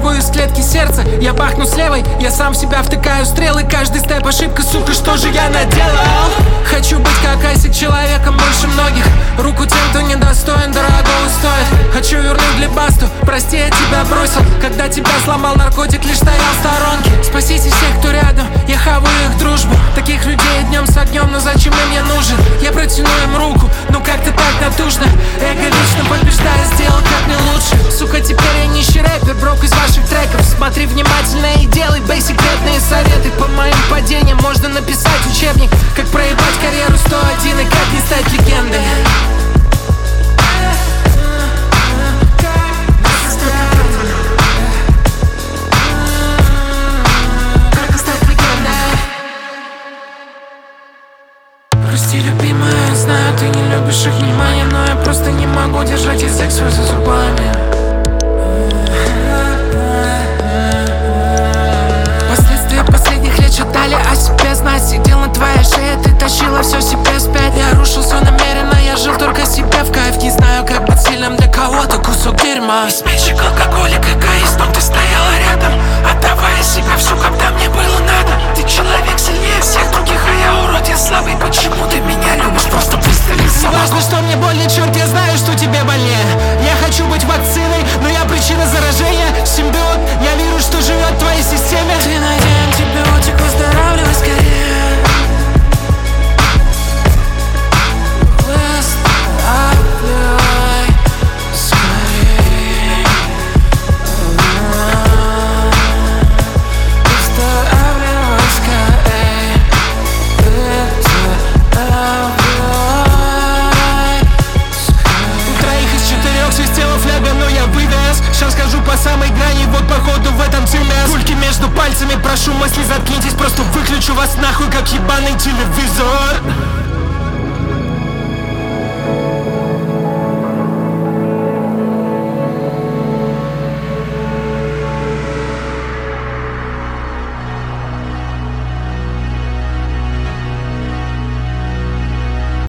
Выпрыгиваю из клетки сердца, я бахну с левой. Я сам в себя втыкаю стрелы. Каждый степ ошибка, сука, что же я наделал? Хочу быть как Айсик, человеком больше многих. Руку тем, кто недостоин, дорогого стоит. Хочу вернуть Глебасту, прости, я тебя бросил. Когда тебя сломал наркотик, лишь стоял в сторонке. Спасите всех, кто рядом, я хаваю их дружбу. Таких людей днем с огнем, но зачем им я нужен? Я протяну им руку, ну как-то так натужно. Эго вечно побеждая, сделал как мне лучше. Сука, теперь я нищий рэпер, брок из ваших треков. Смотри внимательно и делай бейсикретные советы. По моим падениям можно написать учебник. Как проебать карьеру 101 и как не стать легендой. Прости, любимая, знаю, ты не любишь их внимания, но я просто не могу держать язык свой за зубами. Последствия последних лет читали о себе знать. Сидел на твоей шее, ты тащила все себе спять. Я рушился намеренно, я жил только себе в кайф. Не знаю, как быть сильным для кого-то, кусок дерьма. Изменщик, алкоголик, эгоист, но ты стояла рядом, отдавая себя всю, когда мне было надо. Ты человек сильнее всех других, а я урод, я слабый. Почему ты меня любишь? Просто представь собой. Важно, что мне больно, черт, я знаю, что тебе больнее. Я хочу быть вакциной, но я причина заражения. Симбиот, я вирус, что живет в твоей системе. Ты найди антибиотик, выздоравливай скорее. Выздоравливай скорее. Выздоравливай скорее. Троих из 4 свистела фляга, но я вывез. Сейчас скажу по самой грани, вот походу в этом цимес. Пульки между пальцами, прошу мысли, заткнитесь. Просто выключу вас нахуй, как ебаный телевизор.